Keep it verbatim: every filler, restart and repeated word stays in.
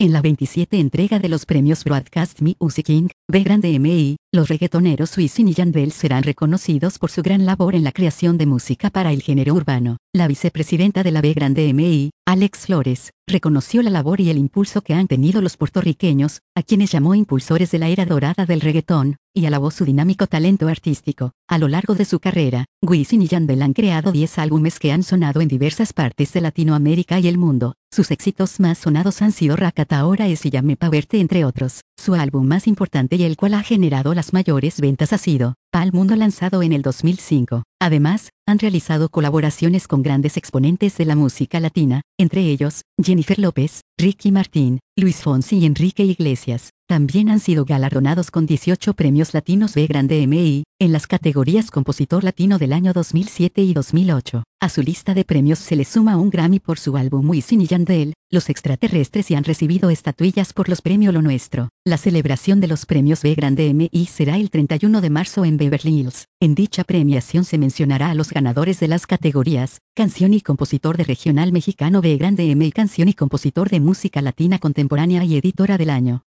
En la veintisiete entrega de los premios Broadcast Music incorporated, B grande M I, los reggaetoneros Wisin y Yandel serán reconocidos por su gran labor en la creación de música para el género urbano. La vicepresidenta de la B grande M I, Alex Flores, reconoció la labor y el impulso que han tenido los puertorriqueños, a quienes llamó impulsores de la era dorada del reggaetón, y alabó su dinámico talento artístico. A lo largo de su carrera, Wisin y Yandel han creado diez álbumes que han sonado en diversas partes de Latinoamérica y el mundo. Sus éxitos más sonados han sido Rakata Ahora es y Llame pa' verte entre otros. Su álbum más importante y el cual ha generado las mayores ventas ha sido Pa'l Mundo, lanzado en el dos mil cinco. Además, han realizado colaboraciones con grandes exponentes de la música latina, entre ellos, Jennifer López, Ricky Martin, Luis Fonsi y Enrique Iglesias. También han sido galardonados con dieciocho premios latinos B grande M I, en las categorías Compositor Latino del año dos mil siete y dos mil ocho. A su lista de premios se le suma un Grammy por su álbum Wisin y Yandel, Los Extraterrestres, y han recibido estatuillas por los premios Lo Nuestro. La celebración de los premios B grande M I será el treinta y uno de marzo en Beverly Hills. En dicha premiación se mencionará a los ganadores de las categorías Canción y Compositor de Regional Mexicano B grande M I, Canción y Compositor de Música Latina Contemporánea y Editora del Año.